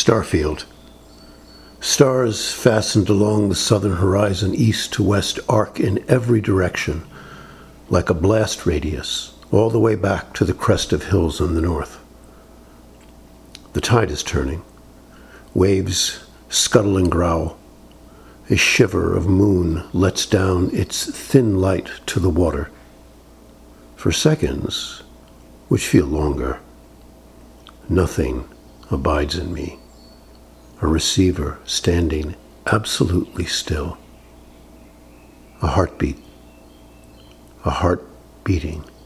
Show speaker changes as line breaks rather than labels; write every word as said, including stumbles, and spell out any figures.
Starfield. Stars fastened along the southern horizon, east to west, arc in every direction, like a blast radius, all the way back to the crest of hills in the north. The tide is turning. Waves scuttle and growl. A shiver of moon lets down its thin light to the water. For seconds, which feel longer, nothing abides in me. A receiver standing absolutely still. A heartbeat. A heart beating.